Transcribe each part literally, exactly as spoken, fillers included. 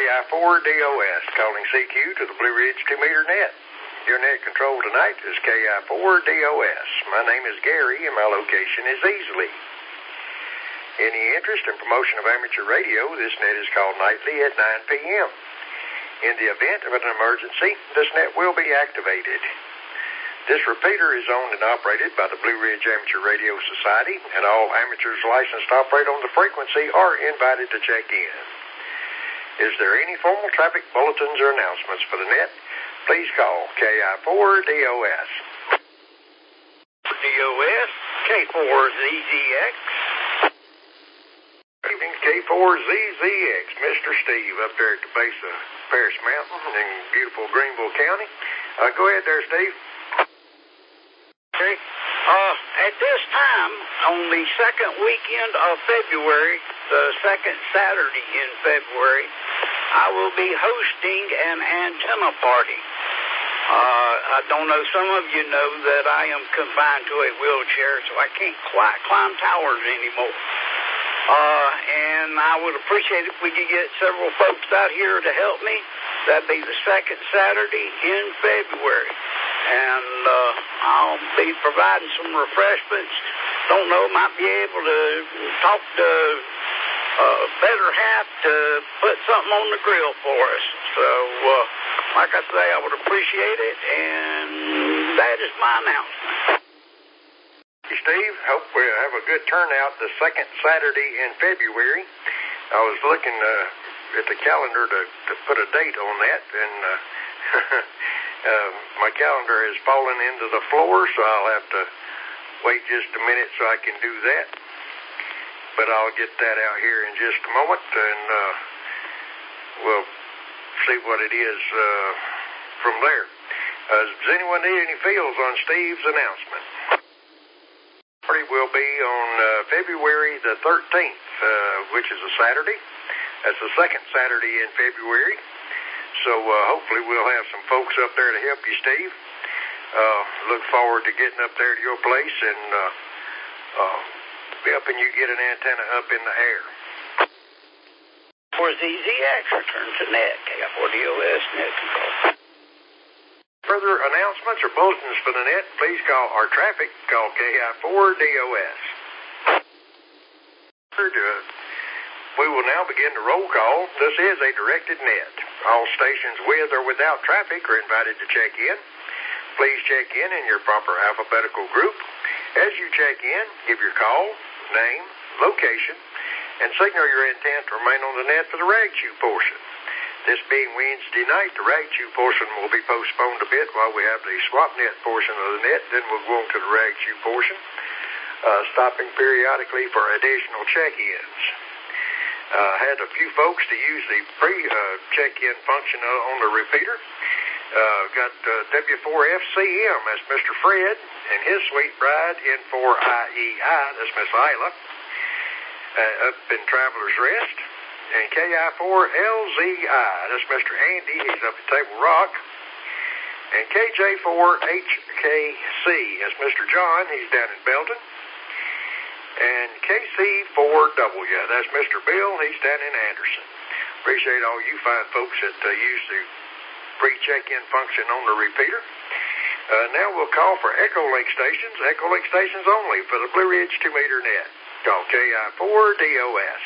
I four D O S, calling C Q to the Blue Ridge two meter net. Your net control tonight is K I four D O S. My name is Gary, and my location is Easley. Any interest in promotion of amateur radio, this net is called nightly at nine p.m. In the event of an emergency, this net will be activated. This repeater is owned and operated by the Blue Ridge Amateur Radio Society, and all amateurs licensed to operate on the frequency are invited to check in. Is there any formal traffic bulletins or announcements for the net? Please call K I four D O S. D O S, K four Z Z X. Evening, K four Z Z X. Mister Steve up there at the base of Paris Mountain in beautiful Greenville County. Uh, go ahead there, Steve. Okay. Uh, at this time, on the second weekend of February, the second Saturday in February, I will be hosting an antenna party. Uh, I don't know, some of you know that I am confined to a wheelchair, so I can't quite climb towers anymore. Uh, and I would appreciate if we could get several folks out here to help me. That'd be the second Saturday in February. And uh, I'll be providing some refreshments. Don't know, might be able to talk to uh, Better Half to put something on the grill for us. So, uh, like I say, I would appreciate it, and that is my announcement. Steve, hope we have a good turnout the second Saturday in February. I was looking uh, at the calendar to, to put a date on that, and uh, uh, my calendar has fallen into the floor, so I'll have to wait just a minute so I can do that. But I'll get that out here in just a moment, and uh, we'll see what it is uh, from there. Uh, does anyone need any feels on Steve's announcement? Party will be on uh, February the thirteenth, uh, which is a Saturday. That's the second Saturday in February. So uh, hopefully we'll have some folks up there to help you, Steve. Uh, look forward to getting up there to your place and uh, uh, helping you get an antenna up in the air. For Z Z X, return to net, K I four D O S, net control. Further announcements or bulletins for the net, please call our traffic, call K I four D O S. We will now begin the roll call. This is a directed net. All stations with or without traffic are invited to check in. Please check in in your proper alphabetical group. As you check in, give your call, name, location, and signal your intent to remain on the net for the rag chew portion. This being Wednesday night, the rag chew portion will be postponed a bit while we have the swap net portion of the net. Then we'll go on to the rag chew portion, uh, stopping periodically for additional check-ins. I uh, had a few folks to use the pre-check-in uh, function uh, on the repeater. Uh, got uh, W four F C M, that's Mister Fred, and his sweet bride, N four I E I, that's Miss Isla, uh, up in Traveler's Rest. And K I four L Z I, that's Mister Andy, he's up at Table Rock. And K J four H K C, that's Mister John, he's down in Belton. And K C four W, that's Mister Bill, he's down in Anderson. Appreciate all you fine folks that uh, use the pre-check-in function on the repeater. Uh, now we'll call for Echo Link stations, Echo Link stations only for the Blue Ridge two meter net. Call K I four D O S.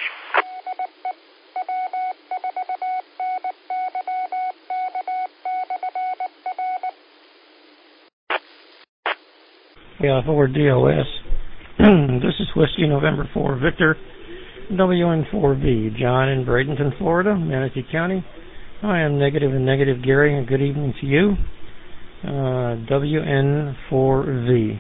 K I four D O S. This is Whiskey November four Victor, W N four V, John in Bradenton, Florida, Manatee County. I am negative and negative Gary, and good evening to you. Uh, W N four V.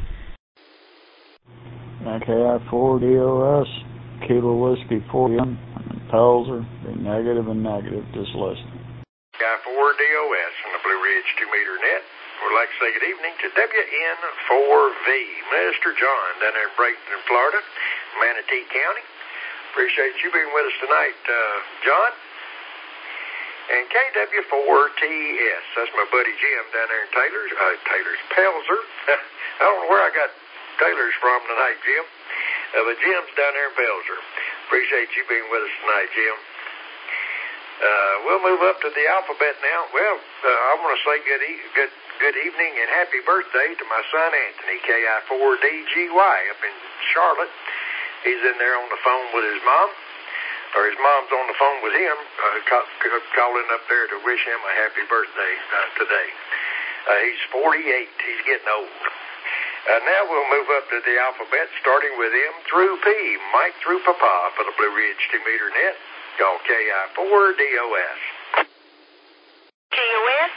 K I four D O S, Kilo Whiskey four M, Pelzer, be negative and negative, just listening. K I four D O S on the Blue Ridge two meter net. We'd like to say good evening to W N four V, Mister John, down there in Bradenton, Florida, Manatee County. Appreciate you being with us tonight, uh, John. And K W four T S, that's my buddy Jim down there in Taylor's, uh, Taylor's, Pelzer. I don't know where I got Taylor's from tonight, Jim. Uh, but Jim's down there in Pelzer. Appreciate you being with us tonight, Jim. Uh, we'll move up to the alphabet now. Well, uh, I want to say good, e- good, good evening and happy birthday to my son Anthony, K I four D G Y, up in Charlotte. He's in there on the phone with his mom, or his mom's on the phone with him, uh, ca- ca- calling up there to wish him a happy birthday uh, today. Uh, he's forty-eight. He's getting old. Uh, now we'll move up to the alphabet, starting with M through P, Mike through Papa for the Blue Ridge two meter net. Call K I four D O S. D O S?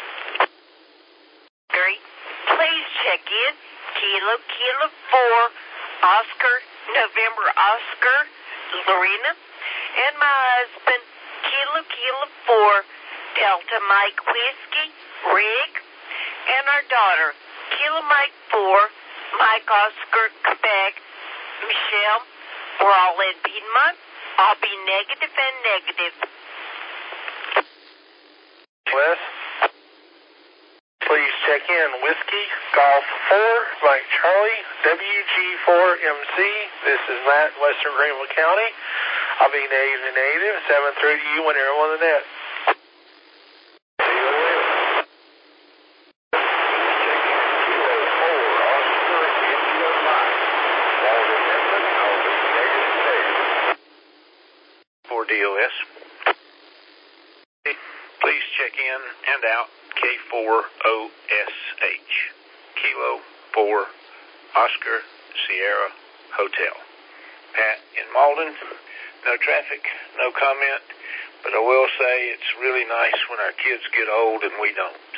Great. Please check in. Kilo, Kilo four, Oscar, November Oscar, Lorena, and my husband, Kilo, Kilo four, Delta Mike Whiskey, Rick, and our daughter, Kilo Mike four, Mike Oscar, Quebec, Michelle. We're all in Piedmont. I'll be negative and negative. Wes, please check in. Whiskey, Golf four, Mike Charlie, W G four M C. This is Matt, Western Greenville County. I'll be negative and negative. seven through to you when you're on the net. D O S. Please check in and out K four O S H. Kilo four Oscar Sierra Hotel. Pat in Malden. No traffic, no comment, but I will say it's really nice when our kids get old and we don't.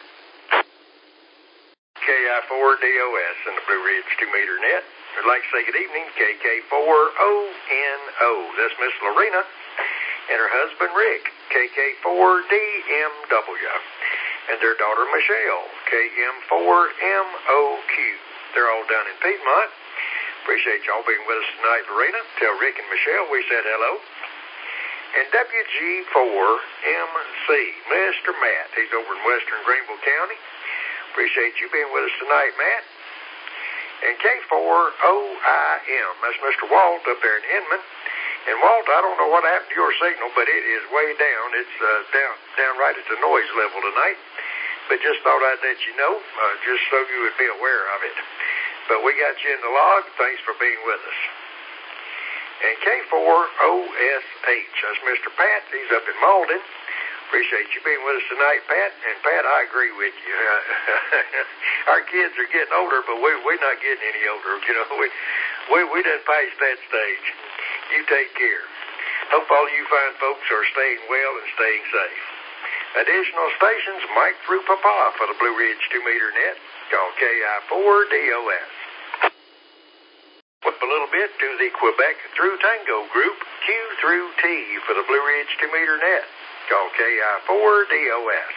K I four D O S in the Blue Ridge two meter net. I'd like to say good evening, K K four O N O. That's Miss Lorena and her husband Rick, K K four D M W, and their daughter Michelle, K M four M O Q. They're all down in Piedmont. Appreciate y'all being with us tonight, Lorena. Tell Rick and Michelle we said hello. And W G four M C, Mister Matt. He's over in Western Greenville County. Appreciate you being with us tonight, Matt. And K four O I M, that's Mister Walt up there in Inman. And Walt, I don't know what happened to your signal, but it is way down. It's uh, down, down right at the noise level tonight. But just thought I'd let you know, uh, just so you would be aware of it. But we got you in the log. Thanks for being with us. And K four O S H, that's Mister Pat. He's up in Malden. Appreciate you being with us tonight, Pat. And Pat, I agree with you. Our kids are getting older, but we, we're not getting any older. You know, we we we done passed that stage. You take care. Hope all you fine folks are staying well and staying safe. Additional stations, Mike through Papa for the Blue Ridge two meter net. Call K I four D O S. Up a little bit to the Quebec through Tango group, Q through T for the Blue Ridge two meter net. Call K I four D O S.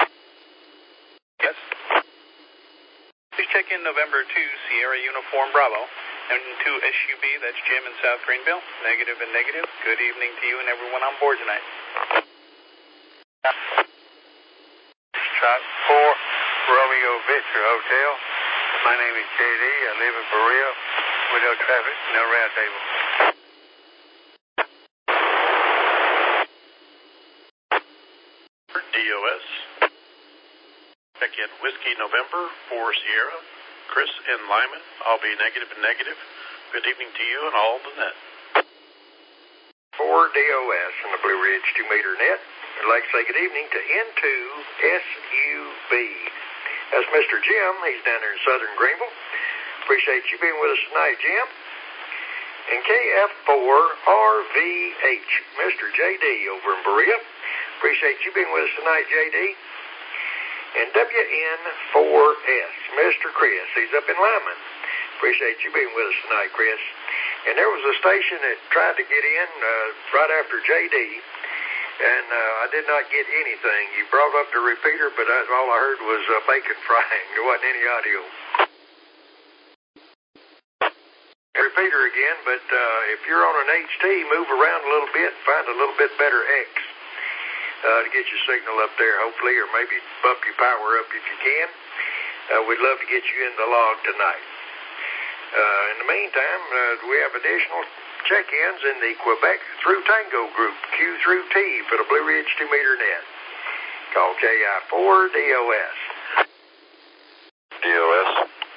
Yes. Please check in November two, Sierra Uniform Bravo. And to S U B, that's Jim in South Greenville. Negative and negative. Good evening to you and everyone on board tonight. Shot four, Romeo Victor Hotel. My name is J D. I live in Berea with no traffic, no round table. D O S. Check in Whiskey November for Sierra. Chris in Lyman. I'll be negative and negative. Good evening to you and all the net. four D O S in the Blue Ridge two meter net. I'd like to say good evening to N two S U B. That's Mister Jim. He's down there in Southern Greenville. Appreciate you being with us tonight, Jim. And K F four R V H, Mister J D over in Berea. Appreciate you being with us tonight, J D. And W N four S, Mister Chris. He's up in Lyman. Appreciate you being with us tonight, Chris. And there was a station that tried to get in uh, right after J D, and uh, I did not get anything. You brought up the repeater, but I, all I heard was uh, bacon frying. There wasn't any audio. Repeater again, but uh, if you're on an H T, move around a little bit and find a little bit better X uh, to get your signal up there, hopefully, or maybe bump your power up if you can. Uh, we'd love to get you in the log tonight. Uh, in the meantime, uh, we have additional check-ins in the Quebec through Tango group, Q through T for the Blue Ridge two meter net. Call K I four D O S. D O S.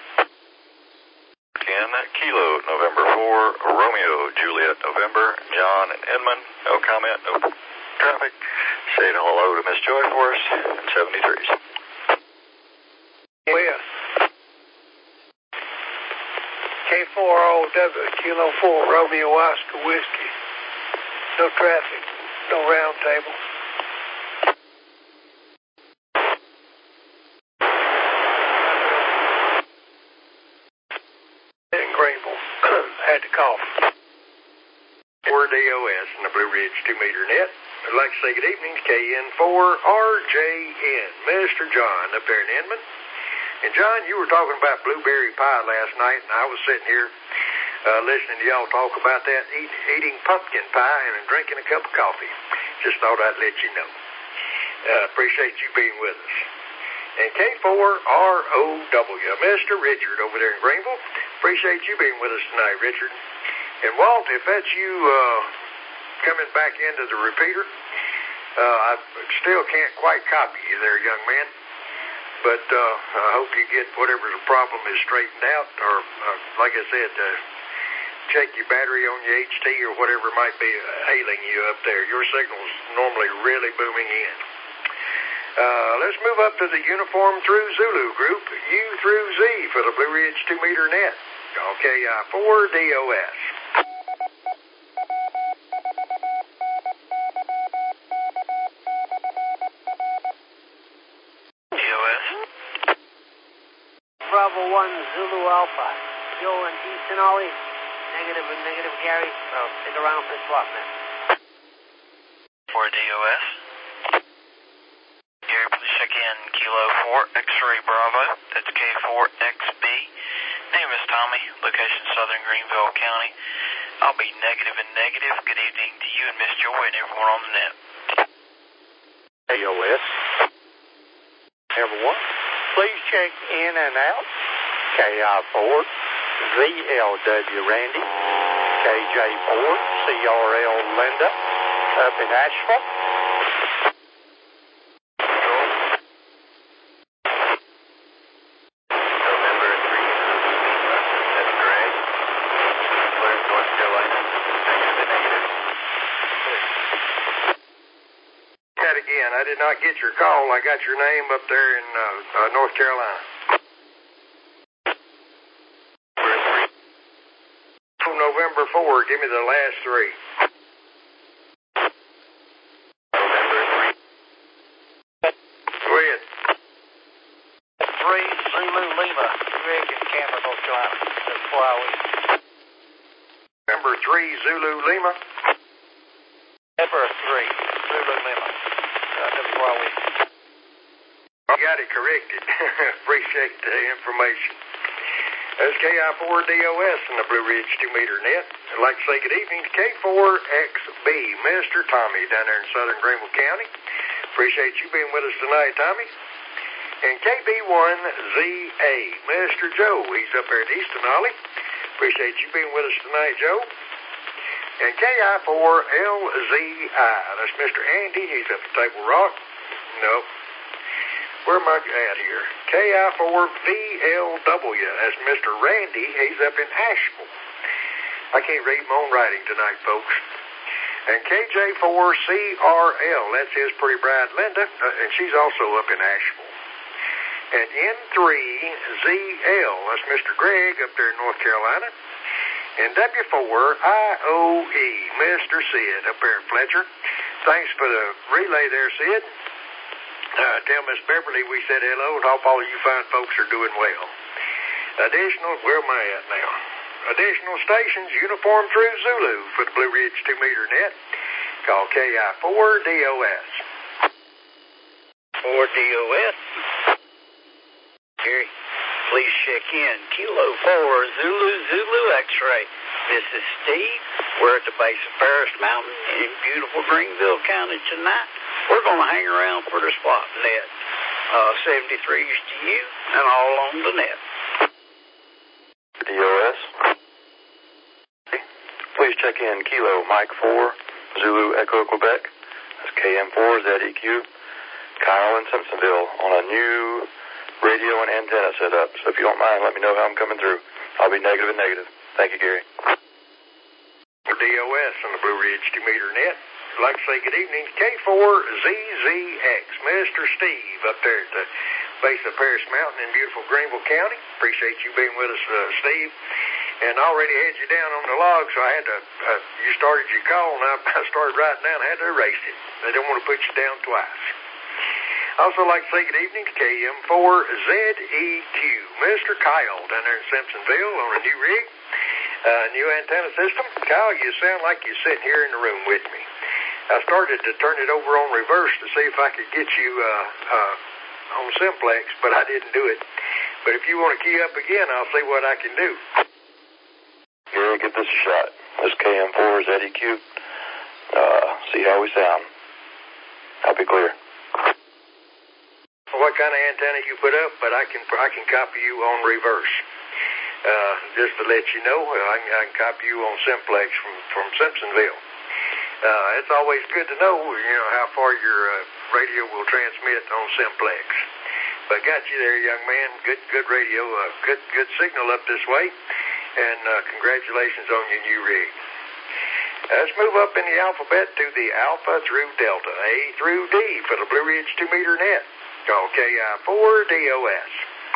Again, Kilo, November four, Romeo, Juliet, November, John and Inman. No comment, no traffic. Saying hello to Miss Joy for us in seventy-threes. West. K four O W, Kilo four, Romeo, Oscar, Whiskey. No traffic, no round table. In Greenville, had to call. four D O S in the Blue Ridge two meter net. I'd like to say good evening to K N four R J N, Mister John up there in Inman. And John, you were talking about blueberry pie last night, and I was sitting here uh, listening to y'all talk about that, eat, eating pumpkin pie and drinking a cup of coffee. Just thought I'd let you know. Uh, appreciate you being with us. And K four R O W, Mister Richard over there in Greenville. Appreciate you being with us tonight, Richard. And Walt, if that's you uh, coming back into the repeater, uh, I still can't quite copy you there, young man. But uh, I hope you get whatever the problem is straightened out, or uh, like I said, uh, check your battery on your H T or whatever might be ailing you up there. Your signal's normally really booming in. Uh, let's move up to the uniform through Zulu group, U through Z for the Blue Ridge two meter net. Call K I four D O S. Bravo one, Zulu Alpha. Joe and Easton Ollie. Negative and negative, Gary. Oh, stick around for swap, man. four D O S. Gary, please check in Kilo four, X-Ray Bravo. That's K four X B. Name is Tommy. Location Southern Greenville County. I'll be negative and negative. Good evening to you and Miss Joy and everyone on the net. A O S. Everyone, please check in and out. K I four, V L W Randy, K J four, C R L Linda, up in Asheville. November three, that's Greg. Blair, North Carolina. Negative and negative. That again, I did not get your call. I got your name up there in uh, uh, North Carolina. November four, give me the last three. November three. Go ahead. Three, Zulu Lima. Greg in Cameron, North Carolina. That's four hours. November three, Zulu Lima. November three, Zulu Lima. Uh, that's four hours. I got it corrected. Appreciate the information. That's K I four D O S in the Blue Ridge two meter net. I'd like to say good evening to K four X B, Mister Tommy, down there in Southern Greenville County. Appreciate you being with us tonight, Tommy. And K B one Z A, Mister Joe, he's up there at Easton Ollie. Appreciate you being with us tonight, Joe. And K I four L Z I, that's Mister Andy, he's up at Table Rock. Nope. Where am I at here? K I four V L W, that's Mister Randy, he's up in Asheville. I can't read my own writing tonight, folks. And K J four C R L, that's his pretty bride Linda, uh, and she's also up in Asheville. And N three Z L, that's Mister Greg up there in North Carolina. And W four I O E, Mister Sid up there in Fletcher. Thanks for the relay there, Sid. Uh, tell Miss Beverly we said hello and hope all you fine folks are doing well. Additional, where am I at now? Additional stations, uniform through Zulu for the Blue Ridge two meter net. Call K I four D O S. four D O S. Gary, please check in. Kilo four, Zulu, Zulu X-Ray. This is Steve. We're at the base of Paris Mountain in beautiful Greenville County tonight. We're going to hang around for the spot net. Uh, seventy-threes to you and all on the net. D O S. Please check in Kilo Mike four, Zulu Echo Quebec. That's K M four Z E Q. Kyle in Simpsonville on a new radio and antenna setup. So if you don't mind, let me know how I'm coming through. I'll be negative and negative. Thank you, Gary. For D O S on the Blue Ridge two meter net. I'd like to say good evening to K four Z Z X, Mister Steve up there at the base of Paris Mountain in beautiful Greenville County. Appreciate you being with us, uh, Steve. And I already had you down on the log, so I had to, uh, you started your call, and I, I started writing down, I had to erase it. They don't want to put you down twice. I also like to say good evening to K M four Z E Q, Mister Kyle down there in Simpsonville on a new rig, uh, new antenna system. Kyle, you sound like you're sitting here in the room with me. I started to turn it over on reverse to see if I could get you uh, uh, on simplex, but I didn't do it. But if you want to key up again, I'll see what I can do. Gary, give this a shot. This K M four Z E Q. Uh, see how we sound. I'll be clear. What kind of antenna you put up, but I can I can copy you on reverse. Uh, just to let you know, I can, I can copy you on simplex from, from Simpsonville. Uh, it's always good to know, you know, how far your uh, radio will transmit on simplex. But got you there, young man. Good, good radio. Uh, good, good signal up this way. And uh, congratulations on your new rig. Let's move up in the alphabet to the Alpha through Delta, A through D for the Blue Ridge two meter net. Call K I four D O S.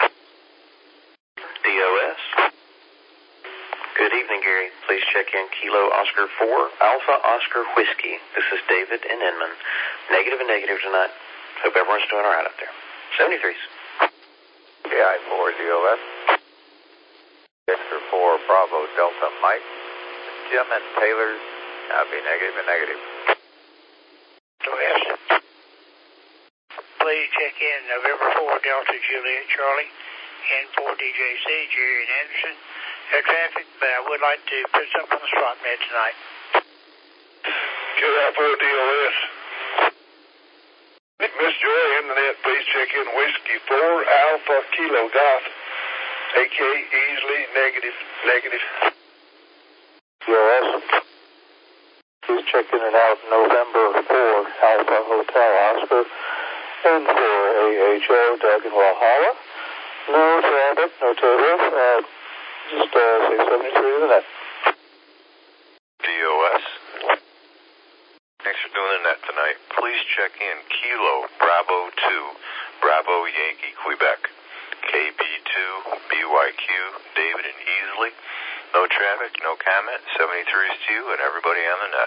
D O S. Good evening, Gary. Please check in Kilo Oscar four, Alpha Oscar Whiskey. This is David in Inman. Negative and negative tonight. Hope everyone's doing all right up there. seventy-threes. K I four D O S. Oscar four, Bravo Delta Mike. Jim and Taylor's. I'll be negative and negative. D O S. Please check in November four, Delta Juliet Charlie. N four D J C, Jerry and Anderson. No traffic, but I would like to put something on the swap net tonight. K I four D O S. Miss Joy in the net, please check in Whiskey four, Alpha Kilo Goth. A K easily negative, negative. D O S. Please check in and out November four, Alpha Hotel Oscar. N four A H O, Doug in Walhalla. No traffic, no table. Uh, just uh, say seventy-three to the net. D O S. Thanks for doing the net tonight. Please check in Kilo Bravo two, Bravo Yankee Quebec. K B two B Y Q, David and Easley. No traffic, no comment. seventy-threes to you and everybody on the net.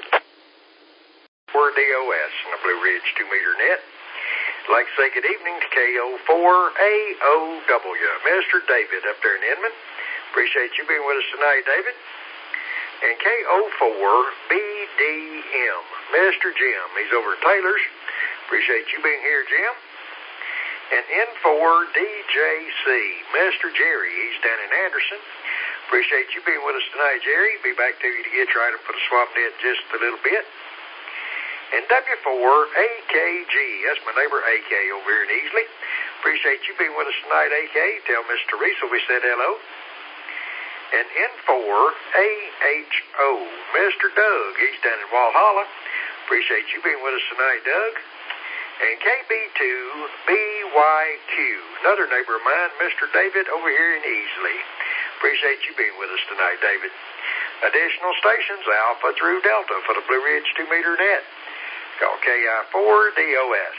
For D O S on the Blue Ridge two meter net. I'd like to say good evening to K O four A O W, Mister David up there in Inman. Appreciate you being with us tonight, David. And K O four B D M, Mister Jim. He's over at Taylor's. Appreciate you being here, Jim. And N four D J C, Mister Jerry. He's down in Anderson. Appreciate you being with us tonight, Jerry. Be back to you to get your item for the swap net in just a little bit. And W four A K G, that's my neighbor A K over here in Easley. Appreciate you being with us tonight, A K. Tell Miss Teresa we said hello. And N four A H O, Mister Doug, he's down in Walhalla. Appreciate you being with us tonight, Doug. And K B two B Y Q, another neighbor of mine, Mister David over here in Easley. Appreciate you being with us tonight, David. Additional stations, Alpha through Delta for the Blue Ridge two meter net. Call K I four D O S.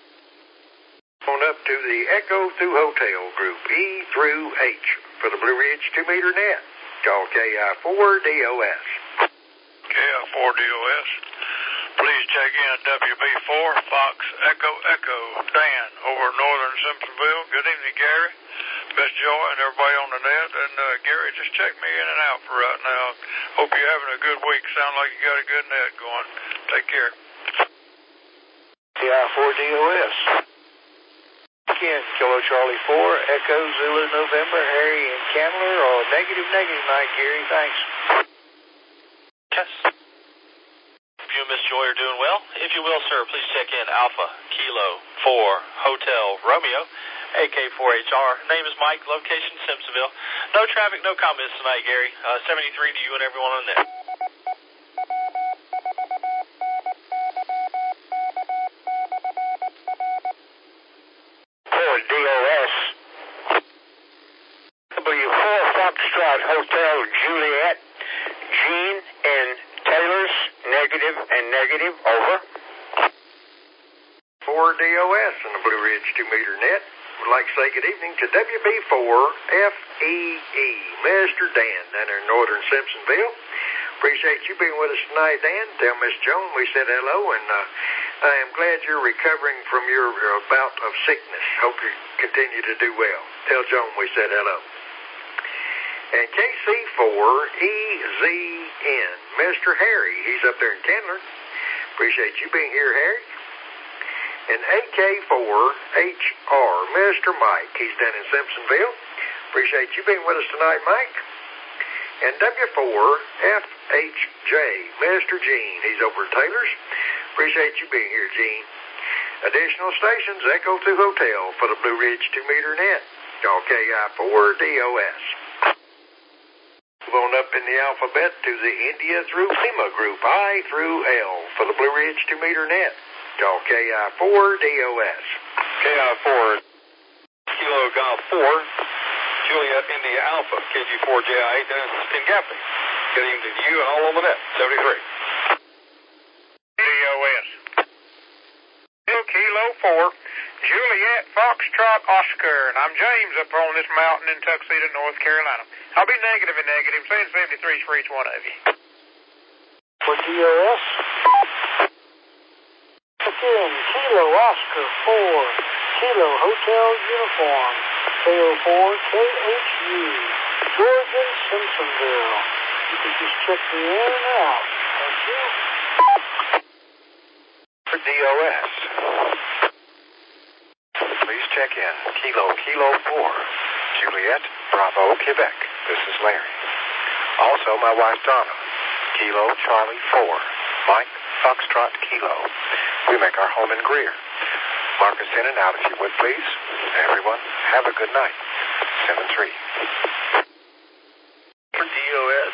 On up to the Echo through Hotel Group, E through H for the Blue Ridge two meter net. Call K I four D O S. K I four D O S. Please check in W B four, Fox Echo Echo, Dan over northern Simpsonville. Good evening, Gary, Miss Joy, and everybody on the net. And uh, Gary, just check me in and out for right now. Hope you're having a good week. Sound like you got a good net going. Take care. K I four D O S. Again, Kilo Charlie four, Echo Zulu November, Harry and Candler, or negative negative night, Gary. Thanks. Yes. You and Miss Joy are doing well. If you will, sir, please check in Alpha Kilo four Hotel Romeo, A K four H R. Name is Mike, location Simpsonville. No traffic, no comments tonight, Gary. Uh, seventy-three to you and everyone on the net. Hotel Juliet, Gene in Taylor's, negative and negative, over. four D O S in the Blue Ridge two meter net. Would like to say good evening to W B four F E E, Mister Dan down there in northern Simpsonville. Appreciate you being with us tonight, Dan. Tell Miss Joan we said hello, and uh, I am glad you're recovering from your uh, bout of sickness. Hope you continue to do well. Tell Joan we said hello. And K C four E Z N, Mister Harry, he's up there in Candler. Appreciate you being here, Harry. And A K four H R, Mister Mike, he's down in Simpsonville. Appreciate you being with us tonight, Mike. And W four F H J, Mister Gene, he's over at Taylor's. Appreciate you being here, Gene. Additional stations, Echo two Hotel for the Blue Ridge two meter net. Call K I four D O S. Move on up in the alphabet to the India through Lima group, I through L for the Blue Ridge two meter net. Call K I four D O S. K I four, Kilo Golf four, Juliet India Alpha, K G four J I eight, Dennis in Gaffney. Good evening to you and all on the net, seventy-three. D O S. Kilo four, Juliet Foxtrot Oscar, and I'm James up on this mountain in Tuxedo, North Carolina. I'll be negative and negative, saying seventy-threes for each one of you. For D O S. Again, Kilo Oscar four, Kilo Hotel Uniform, K O four K H U, George in Simpsonville. You can just check me in and out. Thank you. For D O S. Please check in. Kilo, Kilo four, Juliet, Bravo, Quebec. This is Larry. Also, my wife Donna. Kilo, Charlie four, Mike, Foxtrot, Kilo. We make our home in Greer. Mark us in and out if you would, please. Everyone, have a good night. seven three. For D O S.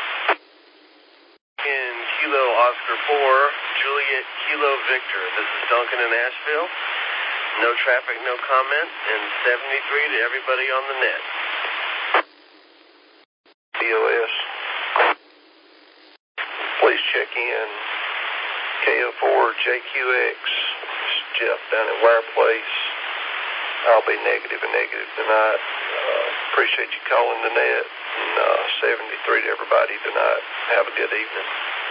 In Kilo Oscar four, Juliet Kilo Victor. This is Duncan in Asheville. No traffic, no comment, and seventy-three to everybody on the net. D O S. Please check in. K O four J Q X. Jeff down at Wire Place. I'll be negative and negative tonight. Uh, appreciate you calling the net. And uh, seventy-three to everybody tonight. Have a good evening.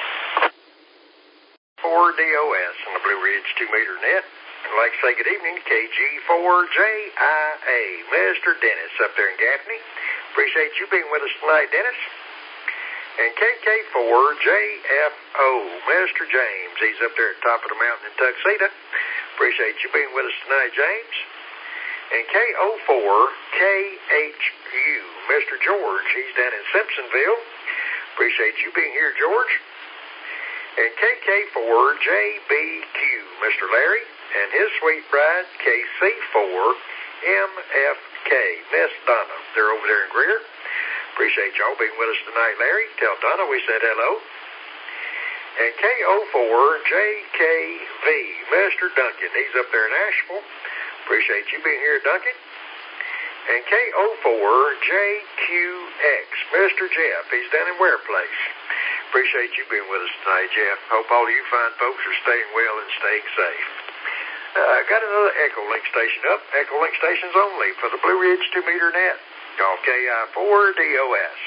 four D O S on the Blue Ridge two meter net. I'd like to say good evening to K G four J I A, Mister Dennis up there in Gaffney. Appreciate you being with us tonight, Dennis. And K K four J F O, Mister James, he's up there at the top of the mountain in Tuxedo. Appreciate you being with us tonight, James. And K O four K H U, Mister George, he's down in Simpsonville. Appreciate you being here, George. And K K four J B Q, Mister Larry, and his sweet bride, K C four M F K, Miss Donna. They're over there in Greer. Appreciate y'all being with us tonight, Larry. Tell Donna we said hello. And K O four J K V, Mister Duncan, he's up there in Asheville. Appreciate you being here, Duncan. And K O four J Q X, Mister Jeff, he's down in Ware Place. Appreciate you being with us tonight, Jeff. Hope all you fine folks are staying well and staying safe. Uh, got another Echo Link station up. Echo Link stations only for the Blue Ridge two meter net. Call K I four D O S.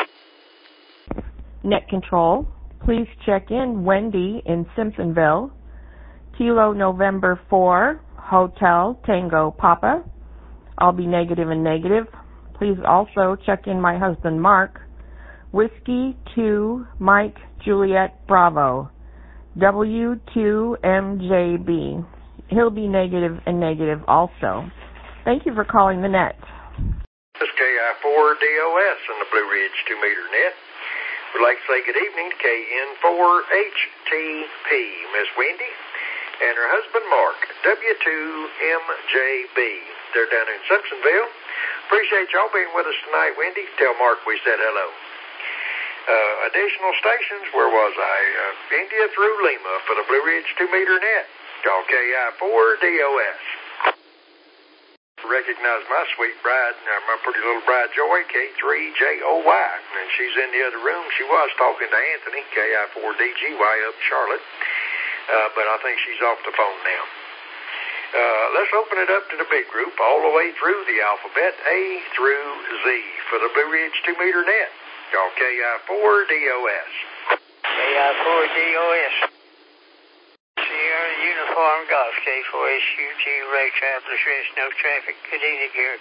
Net control. Please check in Wendy in Simpsonville. Kilo November four, Hotel Tango Papa. I'll be negative and negative. Please also check in my husband Mark. Whiskey two, Mike, Juliet, Bravo. W two M J B. He'll be negative and negative also. Thank you for calling the net. This is K I four D O S on the Blue Ridge two meter net. We'd like to say good evening to K N four H T P, Miss Wendy, and her husband Mark, W two M J B. They're down in Simpsonville. Appreciate y'all being with us tonight, Wendy. Tell Mark we said hello. Uh, additional stations, where was I? Uh, India through Lima for the Blue Ridge two meter net. Call K I four D O S. recognize my sweet bride, uh, my pretty little bride Joy, K three J O Y. And she's in the other room. She was talking to Anthony, K I four D G Y up in Charlotte. Uh, but I think she's off the phone now. Uh, let's open it up to the big group all the way through the alphabet, A through Z, for the Blue Ridge two meter net. Call K I four D O S. K I four D O S. Sierra Uniform Golf, K four S U G, Ray Travelers Rest, no traffic. Good evening, Garrett.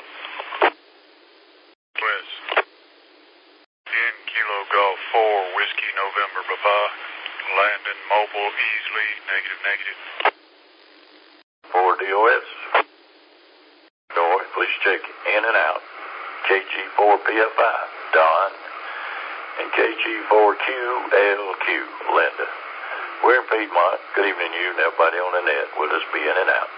West. In Kilo Golf four, Whiskey November, Papa. Landon Mobile, easily, negative, negative. four D O S. Door, please check in and out. K G four P F I, Don. And K G four Q L Q, Linda. We're in Piedmont. Good evening to you and everybody on the net. Will us be in and out.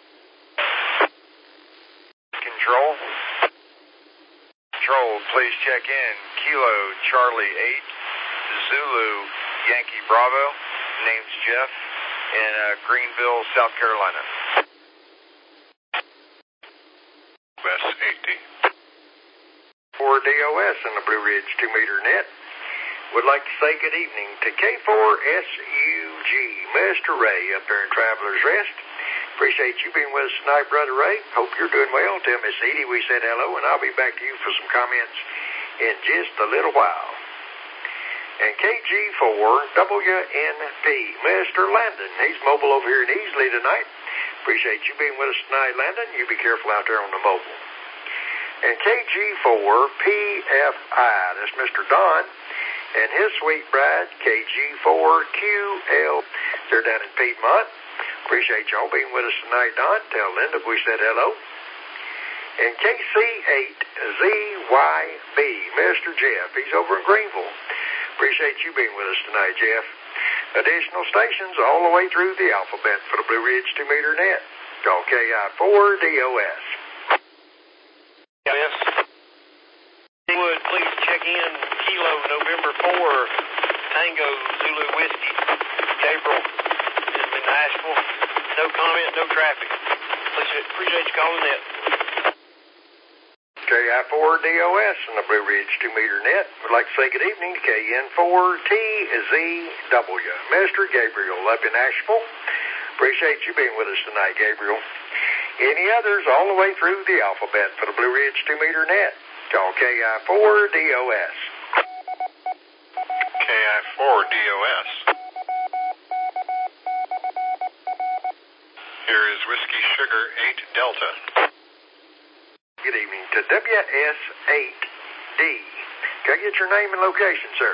Control. Control, please check in. Kilo Charlie eight, Zulu Yankee Bravo. Name's Jeff in uh, Greenville, South Carolina. West eighty. four D O S in the Blue Ridge two meter net. Would like to say good evening to K four S U G, Mister Ray up there in Travelers Rest. Appreciate you being with us tonight, Brother Ray. Hope you're doing well. Tell Miss Edie we said hello, and I'll be back to you for some comments in just a little while. And K G four W N P, Mister Landon. He's mobile over here in Easley tonight. Appreciate you being with us tonight, Landon. You be careful out there on the mobile. And K G four P F I, that's Mister Don. And his sweet bride, K G four Q L. They're down in Piedmont. Appreciate y'all being with us tonight, Don. Tell Linda we said hello. And K C eight Z Y B, Mister Jeff. He's over in Greenville. Appreciate you being with us tonight, Jeff. Additional stations all the way through the alphabet for the Blue Ridge two meter net. Call K I four D O S. Yes. Would please check in Kilo November four, Tango Zulu Whiskey. Gabriel is in Nashville. No comment, no traffic. Appreciate, appreciate you calling in. K I four D O S in the Blue Ridge two meter net. Would like to say good evening to K N four T Z W. Mister Gabriel up in Nashville. Appreciate you being with us tonight, Gabriel. Any others all the way through the alphabet for the Blue Ridge two meter net? Call K I four D O S. K I four D O S. Here is Whiskey Sugar eight Delta. Good evening to W S eight D. Can I get your name and location, sir?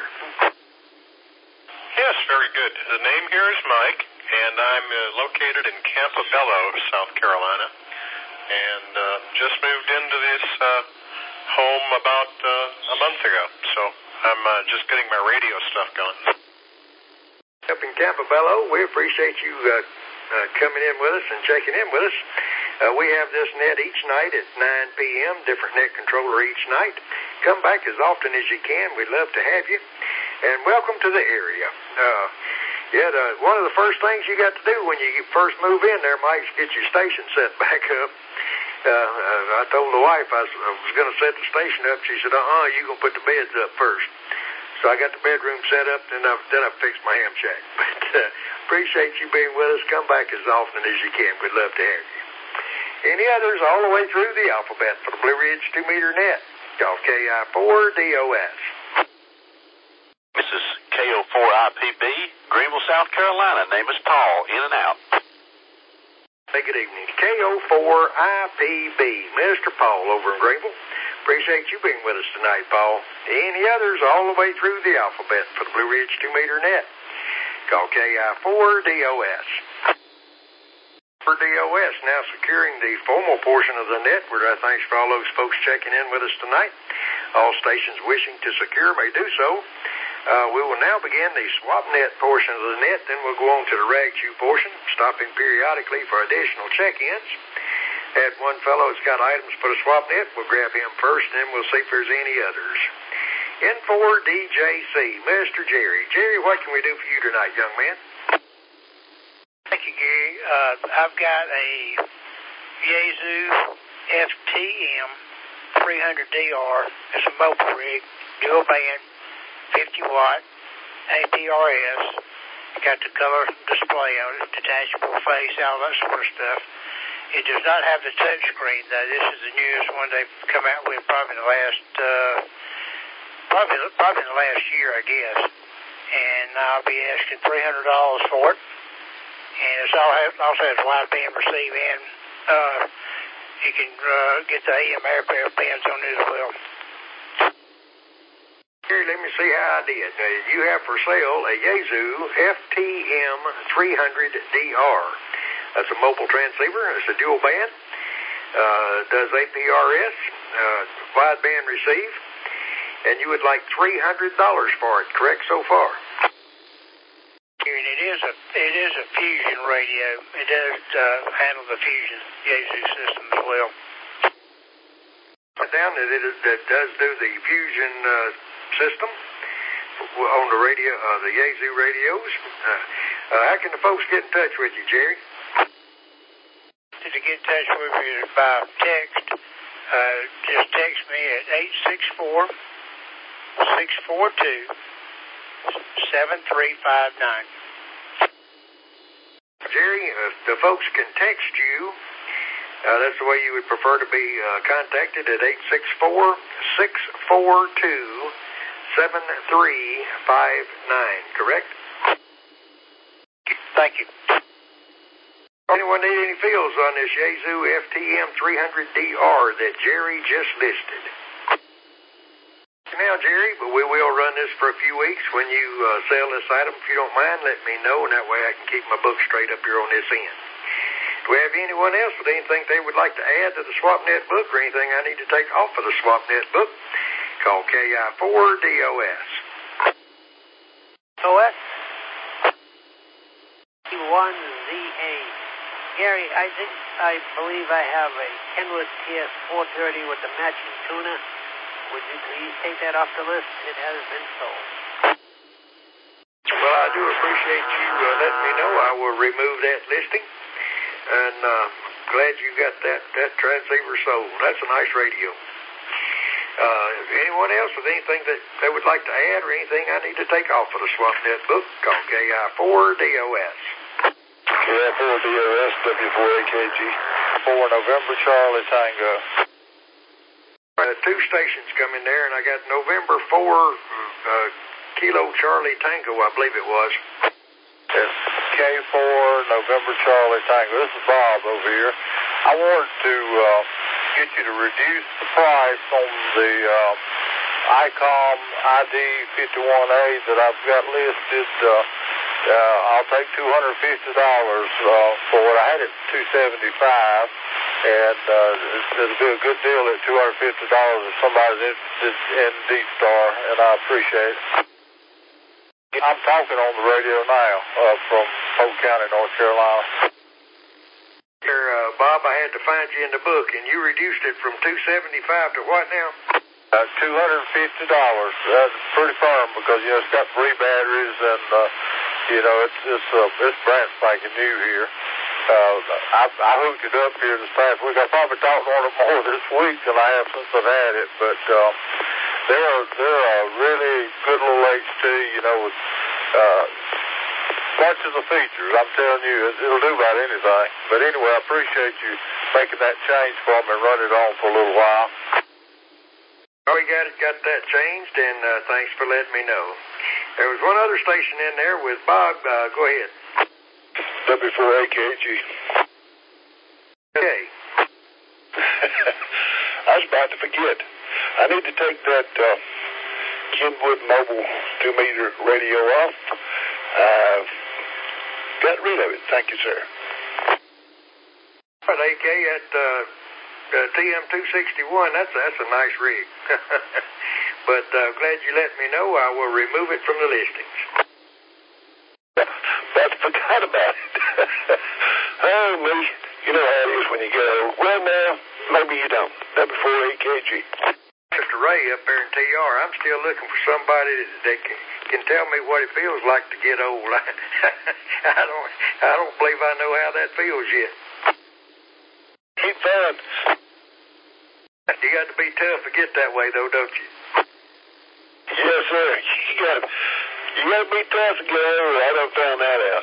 Yes, very good. The name here is Mike, and I'm uh, located in Campobello, South Carolina, and uh, just moved into this uh, home about uh, a month ago, so I'm uh, just getting my radio stuff going. Up in Campobello, we appreciate you uh, uh, coming in with us and checking in with us. Uh, we have this net each night at nine p.m., different net controller each night. Come back as often as you can. We'd love to have you. And welcome to the area. Uh, yeah, the, one of the first things you got to do when you first move in there, Mike, is get your station set back up. Uh, uh, I told the wife I was, I was going to set the station up. She said, uh-uh, you're going to put the beds up first. So I got the bedroom set up, and I, then I fixed my ham shack. But uh, appreciate you being with us. Come back as often as you can. We'd love to have you. Any others all the way through the alphabet for the Blue Ridge two meter net? Call K I four D O S. This is K O four I P B, Greenville, South Carolina. Name is Paul, in and out. Hey, good evening. K O four I P B, Mister Paul over in Greenville. Appreciate you being with us tonight, Paul. Any others all the way through the alphabet for the Blue Ridge two meter net? Call K I four D O S. For D O S, now securing the formal portion of the net. We're uh, thanks for all those folks checking in with us tonight. All stations wishing to secure may do so. Uh, we will now begin the swap net portion of the net, then we'll go on to the rag chew portion, stopping periodically for additional check-ins. Had one fellow that's got items for the swap net, we'll grab him first, and then we'll see if there's any others. N four D J C, Mister Jerry. Jerry, what can we do for you tonight, young man? Thank you, Gary. Uh, I've got a Yaesu F T M three hundred D R. It's a mobile rig, dual band, fifty watt, A P R S. Got the color display on it, detachable face, all that sort of stuff. It does not have the touch screen, though. This is the newest one they've come out with probably in the last, uh, probably, probably in the last year, I guess. And I'll be asking three hundred dollars for it. And it's all have, also has wideband receive, and uh, you can uh, get the A M airfare bands on it as well. Here, let me see how I did. Uh, you have for sale a Yaesu F T M three hundred D R. That's a mobile transceiver. It's a dual band. Uh, does A P R S, uh, wideband receive, and you would like three hundred dollars for it, correct so far? And it is a it is a fusion radio. It does uh, handle the fusion Yaesu system as well. Down that it, is, that does do the fusion uh, system on the radio, uh, the Yaesu radios. Uh, uh, how can the folks get in touch with you, Jerry? To get in touch with me by text, uh, just text me at eight six four, six four two, seven three five nine. Jerry, uh, the folks can text you. Uh, that's the way you would prefer to be uh, contacted at eight six four, six four two, seven three five nine, correct? Thank you. Anyone need any feels on this Yaesu F T M three hundred D R that Jerry just listed? Now, Jerry, but we will run this for a few weeks. When you uh, sell this item, if you don't mind, let me know, and that way I can keep my book straight up here on this end. Do we have anyone else with anything they would like to add to the SwapNet book or anything I need to take off of the SwapNet book? Call K I four D O S. O S? one Z A. Gary, I think, I believe I have a Kenwood T S four thirty with the matching tuner. Would you please take that off the list? It has been sold. Well, I do appreciate you uh, letting me know. I will remove that listing. And uh, glad you got that, that transceiver sold. That's a nice radio. Uh, anyone else with anything that they would like to add or anything I need to take off of the SwapNet book? Call K I four D O S. K I four D O S, W four A K G, four November Charlie Tango. Uh, two stations come in there, and I got November four uh, Kilo Charlie Tango, I believe it was. Yes, K four November Charlie Tango. This is Bob over here. I wanted to uh, get you to reduce the price on the uh, ICOM I D fifty-one A that I've got listed. Uh, uh, I'll take two hundred fifty dollars uh, for it. I had it two seventy-five, and uh, it'll be a good deal at two hundred fifty dollars if somebody's interested in D-Star, and I appreciate it. I'm talking on the radio now uh, from Polk County, North Carolina. Here, uh, Bob, I had to find you in the book, and you reduced it from two seventy-five to what now? Uh, two hundred fifty dollars. That's pretty firm because, you know, it's got three batteries and, uh, you know, it's it's uh, it's brand spanking new here. Uh, I, I hooked it up here this past week. I probably talked on it more this week than I have since I've had it, but uh, they're, they're a really good little H T, you know, with uh, bunches of features. I'm telling you, it, it'll do about anything. But anyway, I appreciate you making that change for me and running it on for a little while. Oh, we got it, got that changed, and uh, thanks for letting me know. There was one other station in there with Bob. Uh, go ahead. W four A K G. Okay. I was about to forget. I need to take that uh, Kenwood mobile two-meter radio off. Uh, got rid of it. Thank you, sir. But A K at uh, uh, T M two sixty-one, that's, that's a nice rig. But uh, glad you let me know. I will remove it from the listings. But forgot about it. Oh, me. You know how it is when you go, well, now, maybe you don't. W four A K G. Mister Ray up there in T R, I'm still looking for somebody that, that can, can tell me what it feels like to get old. I don't I don't believe I know how that feels yet. Keep fun. You got to be tough to get that way, though, don't you? Yes, sir. You got to, you got to be tough to get over. I done found that out.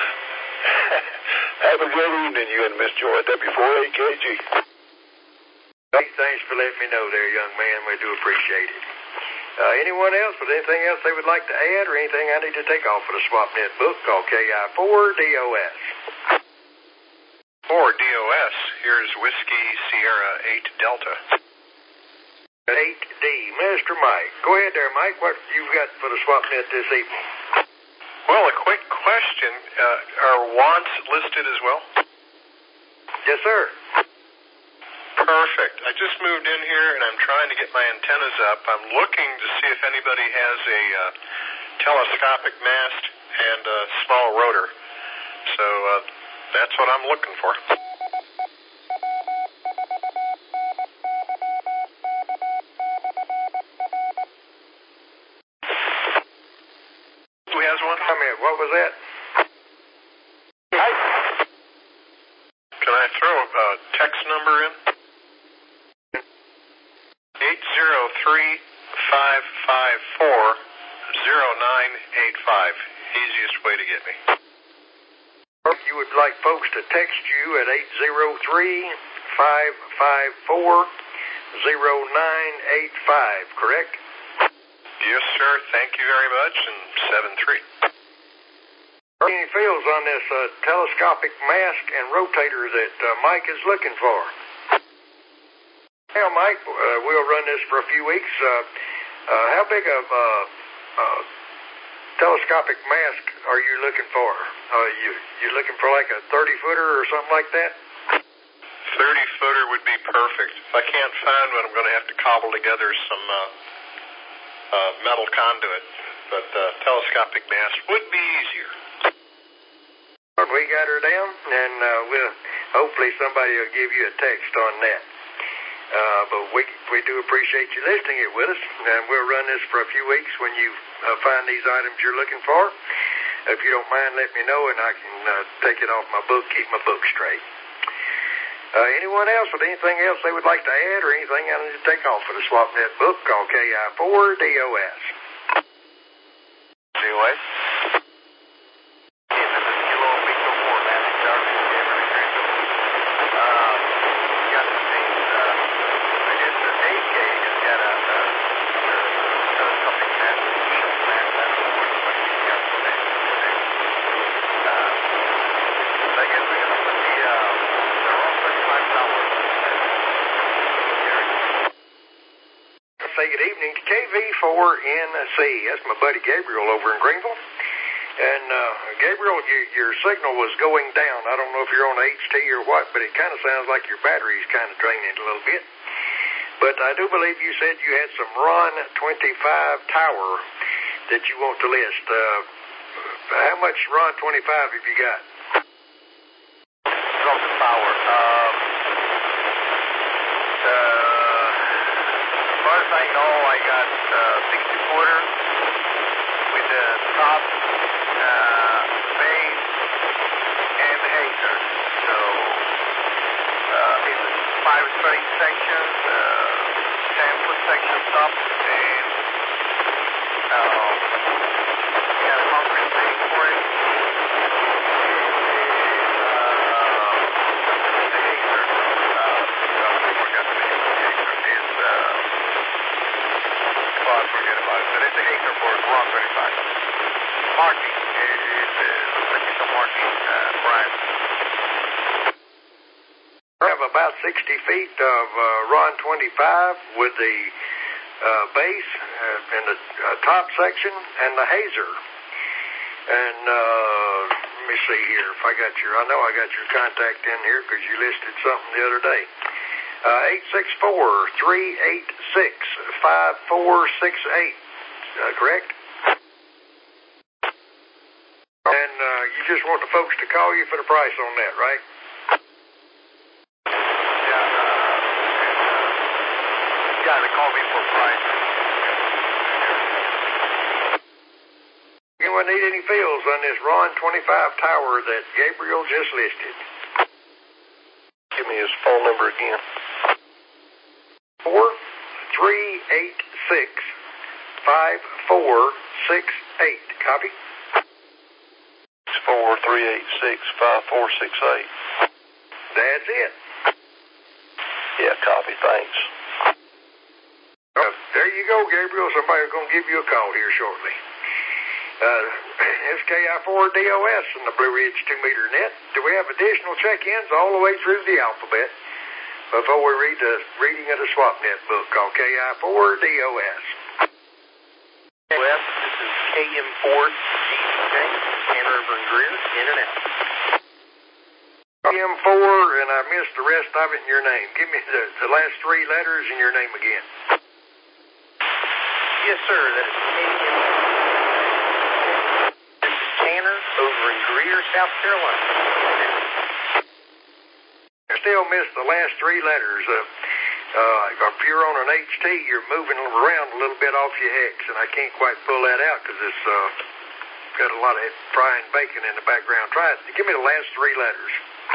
Have a good evening, you and Miss Joy, W four A K G. Hey, thanks for letting me know there, young man. We do appreciate it. Uh, anyone else with anything else they would like to add or anything I need to take off for the SwapNet book? Call K I four D O S. four D O S. Here's Whiskey Sierra eight Delta. eight D. Mister Mike. Go ahead there, Mike. What you've got for the SwapNet this evening? Well, a quick question. Uh, are wants listed as well? Yes, sir. Perfect. I just moved in here and I'm trying to get my antennas up. I'm looking to see if anybody has a uh, telescopic mast and a small rotor. So uh, that's what I'm looking for. Who has one? Come here. What was that? Can I throw a text number in? eight zero three, five five four, zero nine eight five. Easiest way to get me. You would like folks to text you at eight zero three, five five four, zero nine eight five, correct? Yes, sir. Thank you very much. And seven three. Any feels on this uh, telescopic mask and rotator that uh, Mike is looking for? Well, Mike, uh, we'll run this for a few weeks. Uh, uh, how big of a uh, uh, telescopic mask are you looking for? Uh, you you looking for like a thirty footer or something like that? thirty footer would be perfect. If I can't find one, I'm going to have to cobble together some uh, uh, metal conduit. But uh, telescopic mast would be easier. We got her down, and uh, we'll hopefully somebody will give you a text on that. Uh, but we we do appreciate you listing it with us, and we'll run this for a few weeks when you uh, find these items you're looking for. If you don't mind, let me know, and I can uh, take it off my book, keep my book straight. Uh, anyone else with anything else they would like to add or anything I need to take off for the SwapNet book? Call K I four D O S. D O S? Say good evening to K V four N C. That's my buddy Gabriel over in Greenville. And uh, Gabriel, you, your signal was going down. I don't know if you're on H T or what, but it kind of sounds like your battery's kind of draining a little bit. But I do believe you said you had some RON twenty-five tower that you want to list. Uh, how much RON twenty-five have you got? Drop the power. Um, uh, as far as I know, I got uh, sixty footer with the top, uh, base, and hazer. So uh, it's five straight sections, uh, ten foot section top, and um, yeah, concrete base for it. Marking is uh, marking uh, brand. We have about sixty feet of uh, RON twenty-five with the uh, base uh, and the uh, top section and the hazer. And uh, let me see here if I got your, I know I got your contact in here because you listed something the other day. Uh, eight six four, three eight six, five four six eight, uh, correct? And uh, you just want the folks to call you for the price on that, right? Yeah, uh, yeah, they call me for price. Anyone need any fills on this RON twenty-five tower that Gabriel just listed? Give me his phone number again. four three eight six five four six eight. Copy? four three eight six five four six eight. That's it. Yeah, copy. Thanks. Uh, there you go, Gabriel. Somebody's going to give you a call here shortly. Uh, S K I four D O S in the Blue Ridge two meter net. Do we have additional check-ins all the way through the alphabet before we read the reading of the SwapNet book called K I four D O S? West, this is K M four G C K, Hanover and Greer, in and out. K M four, and I missed the rest of it in your name. Give me the, the last three letters in your name again. Yes, sir, that is K M four. This is Tanner over in Greer, South Carolina. I still missed the last three letters. Uh, uh, if you're on an H T, you're moving around a little bit off your hex, and I can't quite pull that out because it's uh, got a lot of frying bacon in the background. Try it. Give me the last three letters.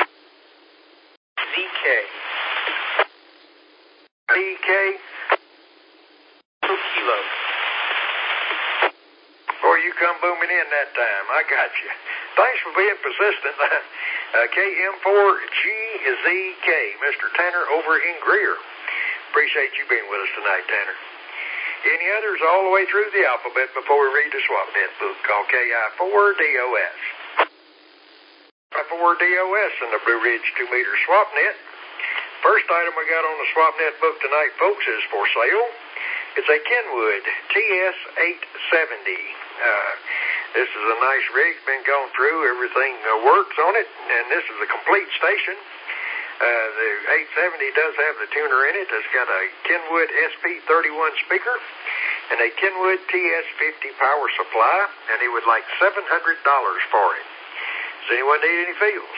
Z K. Z K. Kilo. Boy, you come booming in that time. I got you. Thanks for being persistent. uh, K M four G Z K, Mister Tanner over in Greer. Appreciate you being with us tonight, Tanner. Any others all the way through the alphabet before we read the SwapNet book called K I four D O S? K I four D O S in the Blue Ridge two meter SwapNet. First item we got on the SwapNet book tonight, folks, is for sale. It's a Kenwood T S eight seventy. Uh, this is a nice rig, been gone through, everything uh, works on it, and this is a complete station. Uh, the eight seventy does have the tuner in it. It's got a Kenwood S P thirty-one speaker and a Kenwood T S fifty power supply, and he would like seven hundred dollars for it. Does anyone need any feels?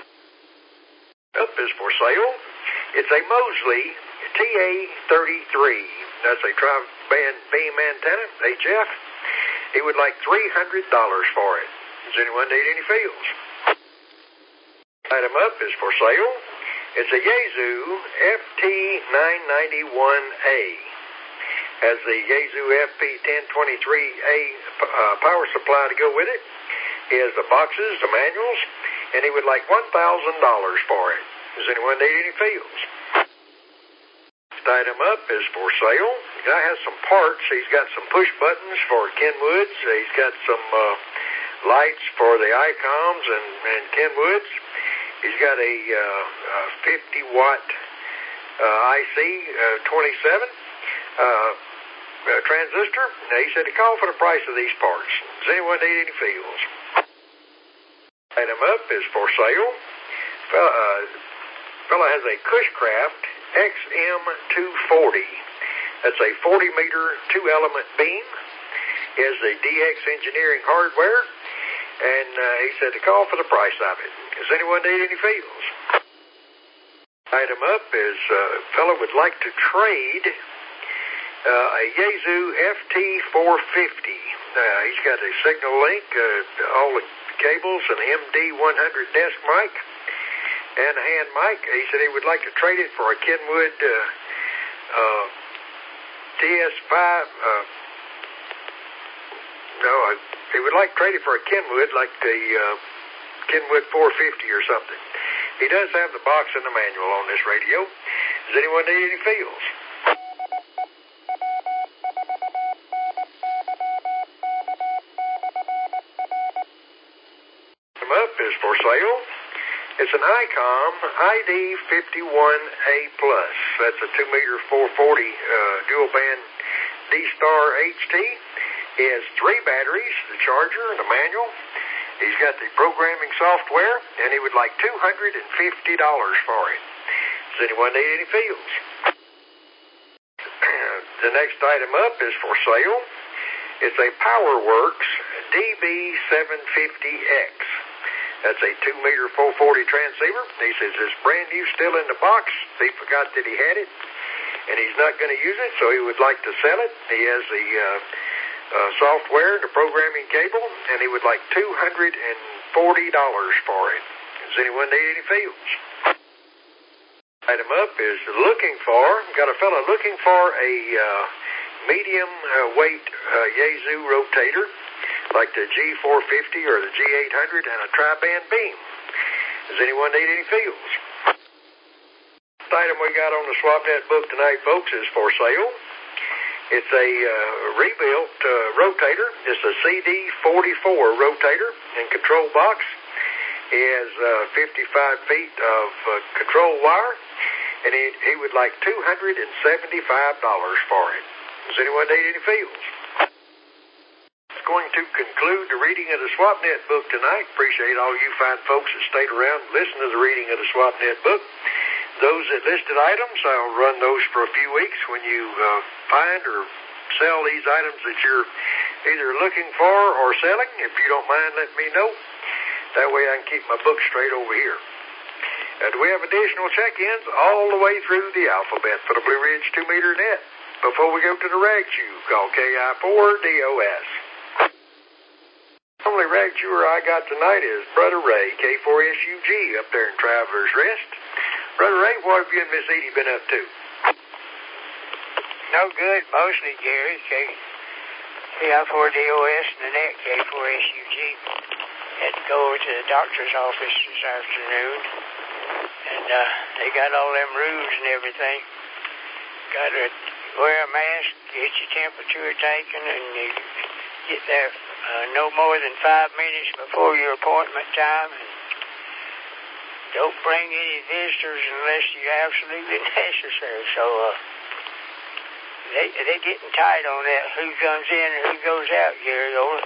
Up is for sale. It's a Mosley T A thirty-three. That's a tri-band beam antenna, H F. He would like three hundred dollars for it. Does anyone need any feels? Item up is for sale. It's a Yaesu F T nine ninety-one A. Has the Yaesu F P ten twenty-three A uh, power supply to go with it. He has the boxes, the manuals, and he would like one thousand dollars for it. Does anyone need any feels? Next item up is for sale. The guy has some parts. He's got some push buttons for Kenwoods. He's got some uh, lights for the ICOMs and, and Kenwoods. He's got a uh, uh, fifty watt uh, I C uh, twenty-seven uh, uh, transistor. Now, he said to call for the price of these parts. Does anyone need any feels? Item up is for sale. Fella, uh, fella has a Cushcraft X M two forty. That's a forty meter two element beam. He has the D X Engineering hardware, and uh, he said to call for the price of it. Does anyone need any feels? Item up is a uh, fellow would like to trade uh, a Yaesu F T four fifty. Uh, he's got a signal link, uh, all the cables, an M D one hundred desk mic, and a hand mic. He said he would like to trade it for a Kenwood uh, uh, T S five. Uh, no, uh, he would like to trade it for a Kenwood, like the uh, Kenwood four fifty or something. He does have the box and the manual on this radio. Does anyone need any feels? Up is for sale. It's an ICOM I D fifty-one A plus. That's a two meter four forty uh, dual band D-Star H T. He has three batteries, the charger and a manual. He's got the programming software, and he would like two hundred fifty dollars for it. Does anyone need any feels? The next item up is for sale. It's a PowerWorks D B seven fifty X. That's a two meter four forty transceiver. He says it's brand new, still in the box. He forgot that he had it, and he's not going to use it, so he would like to sell it. He has the uh, uh, software, the programming cable, and he would like two hundred forty dollars for it. Does anyone need any feels? Item up is looking for, got a fellow looking for a uh, medium uh, weight uh, Yaesu rotator, like the G four fifty or the G eight hundred, and a tri-band beam. Does anyone need any fields? The item we got on the SwapNet book tonight, folks, is for sale. It's a uh, rebuilt uh, rotator. It's a C D forty-four rotator and control box. He has uh, fifty-five feet of uh, control wire, and he, he would like two hundred seventy-five dollars for it. Does anyone need any fields? It's going to conclude the reading of the SwapNet book tonight. Appreciate all you fine folks that stayed around and listened to the reading of the SwapNet book. Those that listed items, I'll run those for a few weeks when you uh, find or sell these items that you're either looking for or selling. If you don't mind, let me know. That way I can keep my book straight over here. Uh, do we have additional check-ins all the way through the alphabet for the Blue Ridge two meter net? Before we go to the rag chew, call K I four D O S. The only rag chewer I got tonight is Brother Ray, K four S U G, up there in Traveler's Rest. Brother Ray, what have you and Miss Edie been up to? No good, mostly, Gary. K I four D O S and the net, K four S U G. Had to go over to the doctor's office this afternoon, and uh, they got all them rules and everything. Got to wear a mask, get your temperature taken, and you get there uh, no more than five minutes before your appointment time. And don't bring any visitors unless you're absolutely necessary. So uh, they, they're getting tight on that, who comes in and who goes out, Gary, over.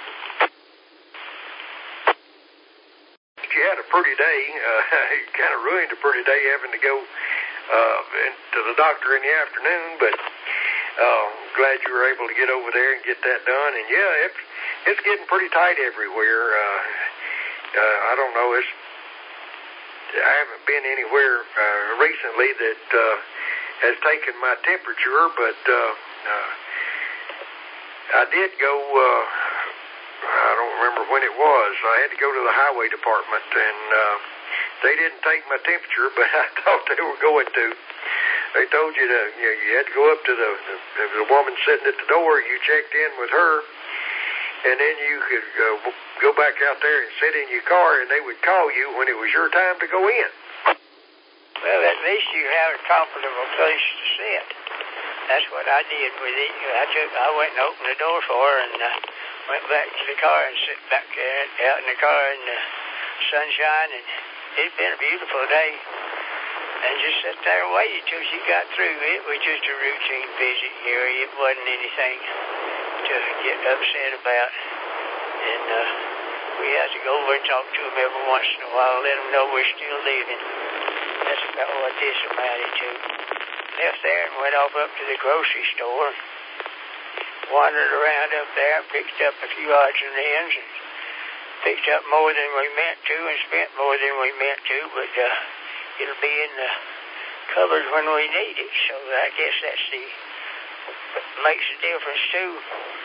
You had a pretty day. Uh, you kind of ruined a pretty day having to go uh, to the doctor in the afternoon, but uh, glad you were able to get over there and get that done. And yeah, it's it's getting pretty tight everywhere. Uh, uh, I don't know. It's I haven't been anywhere uh, recently that uh, has taken my temperature, but uh, uh, I did go. Uh, I don't remember when it was. I had to go to the highway department, and uh, they didn't take my temperature, but I thought they were going to. They told you to, you know, you had to go up to the, the, there was a woman sitting at the door, you checked in with her, and then you could uh, go back out there and sit in your car, and they would call you when it was your time to go in. Well, at least you have a comfortable place to sit. That's what I did with it. I took, I went and opened the door for her, and uh, went back to the car and sit back there out in the car in the sunshine, and it's been a beautiful day. And just sat there and waited till she got through. It was just a routine visit, Gary. It wasn't anything to get upset about. And uh, we had to go over and talk to them every once in a while, let them know we're still living. That's about what this amounted to. Left there and went off up to the grocery store. Wandered around up there, picked up a few odds and ends, and picked up more than we meant to, and spent more than we meant to, but uh, it'll be in the cupboard when we need it. So I guess that's the makes a difference too.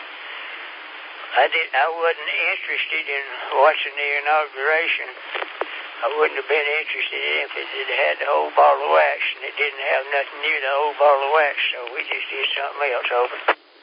I did. I wasn't interested in watching the inauguration. I wouldn't have been interested in it if it had had the whole bottle of wax, and it didn't have nothing near the whole bottle of wax. So we just did something else over.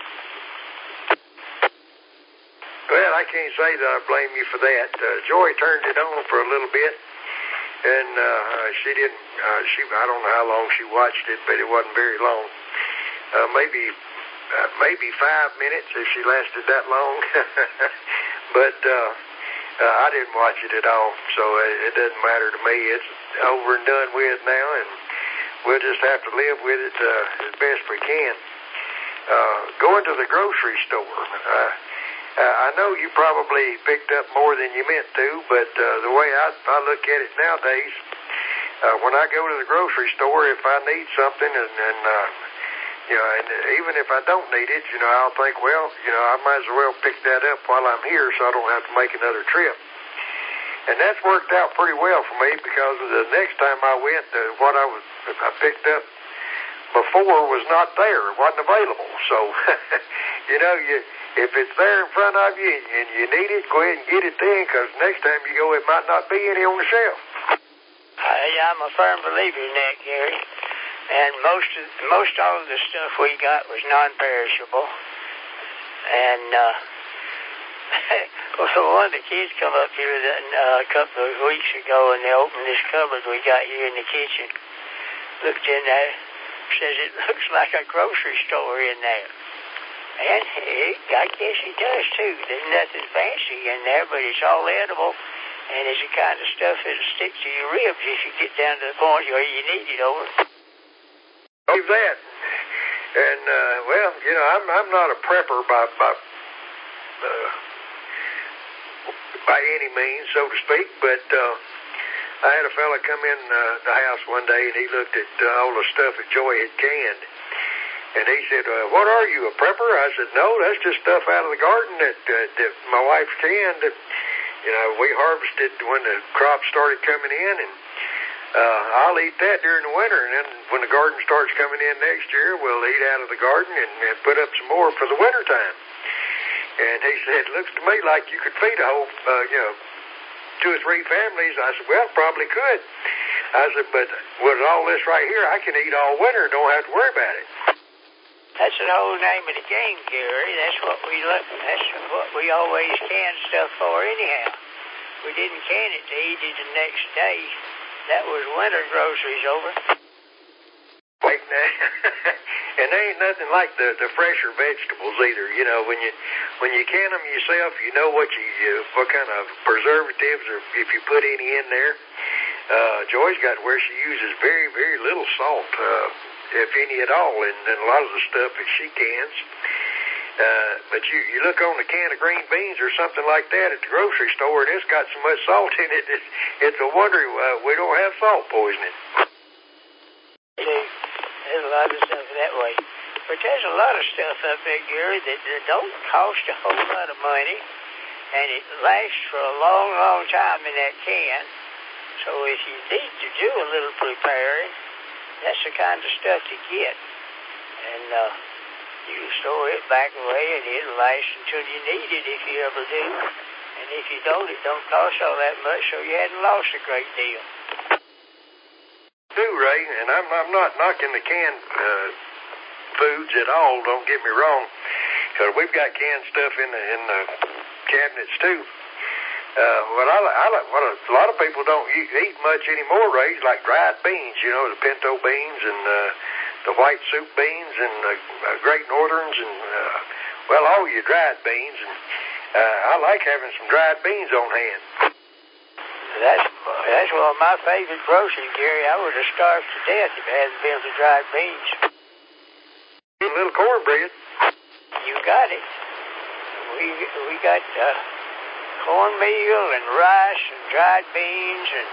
Well, I can't say that I blame you for that. Uh, Joy turned it on for a little bit, and uh, she didn't. Uh, she I don't know how long she watched it, but it wasn't very long. Uh, maybe uh, maybe five minutes if she lasted that long. But uh, uh, I didn't watch it at all, so it, it doesn't matter to me. It's over and done with now, and we'll just have to live with it uh, as best we can. Uh, going to the grocery store. Uh, Uh, I know you probably picked up more than you meant to, but uh, the way I, I look at it nowadays, uh, when I go to the grocery store, if I need something, and, and uh, you know, and even if I don't need it, you know, I'll think, well, you know, I might as well pick that up while I'm here, so I don't have to make another trip. And that's worked out pretty well for me, because the next time I went, uh, what I was I picked up before was not there; it wasn't available. So, you know, you. If it's there in front of you and you need it, go ahead and get it then, because next time you go, it might not be any on the shelf. Uh, I'm a firm believer in that, Gary. And most of, most all of the stuff we got was non-perishable. And uh, well, one of the kids come up here uh, a couple of weeks ago, and they opened this cupboard we got here in the kitchen. Looked in there, says it looks like a grocery store in there. And it, I guess it does too. There's nothing fancy in there, but it's all edible. And it's the kind of stuff that'll stick to your ribs if you get down to the point where you need it over. Believe that. And, uh, well, you know, I'm I'm not a prepper by by, uh, by any means, so to speak, but uh, I had a fella come in uh, the house one day, and he looked at uh, all the stuff that Joy had canned. And he said, uh, what are you, a prepper? I said, no, that's just stuff out of the garden that, uh, that my wife canned. That, you know, we harvested when the crops started coming in, and uh, I'll eat that during the winter. And then when the garden starts coming in next year, we'll eat out of the garden and, and put up some more for the winter time. And he said, looks to me like you could feed a whole, uh, you know, two or three families. I said, well, probably could. I said, but with all this right here, I can eat all winter and don't have to worry about it. That's the whole name of the game, Gary. That's what we look. That's what we always can stuff for, anyhow. We didn't can it to eat it the next day. That was winter groceries over. Wait, and there ain't nothing like the the fresher vegetables either. You know, when you when you can them yourself, you know what you uh, what kind of preservatives or if you put any in there. Uh, Joy's got where she uses very very little salt. Uh, if any at all, in, in a lot of the stuff that she cans. Uh, but you, you look on a can of green beans or something like that at the grocery store, and it's got so much salt in it, it's, it's a wonder uh, we don't have salt poisoning. There's a lot of stuff that way. But there's a lot of stuff up there, Gary, that, that don't cost a whole lot of money, and it lasts for a long, long time in that can. So if you need to do a little preparing, that's the kind of stuff to get. And uh, you can store it back away, and it'll last until you need it if you ever do. And if you don't, it don't cost all that much, so you hadn't lost a great deal. Do, Ray, and I'm, I'm not knocking the canned uh, foods at all, don't get me wrong, because we've got canned stuff in the, in the cabinets, too. Uh, what I, I like, what a, a lot of people don't eat, eat much anymore, Ray, is like dried beans, you know, the pinto beans and uh, the white soup beans and uh, uh, Great Northerns and, uh, well, all your dried beans. And uh, I like having some dried beans on hand. That's that's one of my favorite groceries, Gary. I would have starved to death if it hadn't been for dried beans. A little cornbread. You got it. We we got uh, cornmeal and rice and dried beans and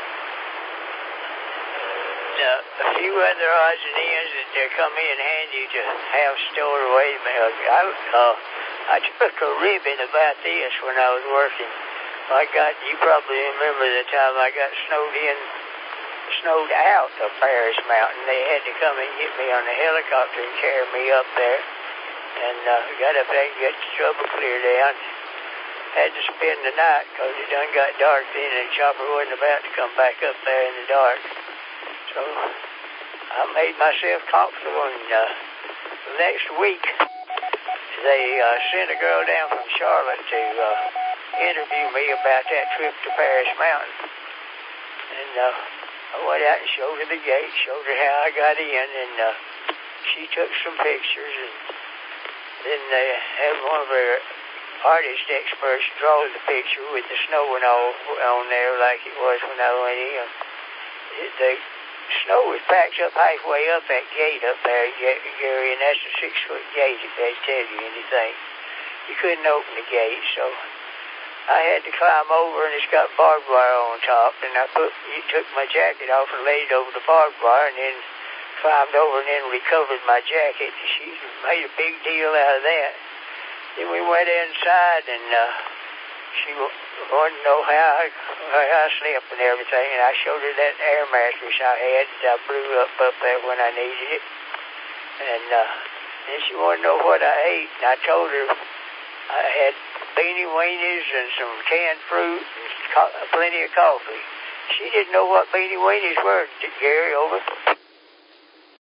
uh, a few other odds and ends that they come in handy to have stored away. I, uh, I took a ribbon about this when I was working. I got, you probably remember the time I got snowed in, snowed out of Paris Mountain. They had to come and get me on a helicopter and carry me up there. And uh, got up there and got the trouble cleared down. Had to spend the night because it done got dark then and the chopper wasn't about to come back up there in the dark. So I made myself comfortable, and uh, the next week they uh, sent a girl down from Charlotte to uh, interview me about that trip to Paris Mountain. And uh, I went out and showed her the gate, showed her how I got in, and uh, she took some pictures, and then they had one of her artist experts draw the picture with the snow and all on there like it was when I went in. It, the snow was packed up halfway up that gate up there, Gary, and that's a six-foot gate if they tell you anything. You couldn't open the gate, so I had to climb over, and it's got barbed wire on top, and I put, you took my jacket off and laid it over the barbed wire, and then climbed over and then recovered my jacket. She made a big deal out of that. Then we went inside, and uh, she wanted to know how I, how I slept and everything, and I showed her that air mattress I had that I blew up up there when I needed it. And uh, then she wanted to know what I ate, and I told her I had beanie weenies and some canned fruit and co- plenty of coffee. she didn't know what meaty weenies were. Gary, over.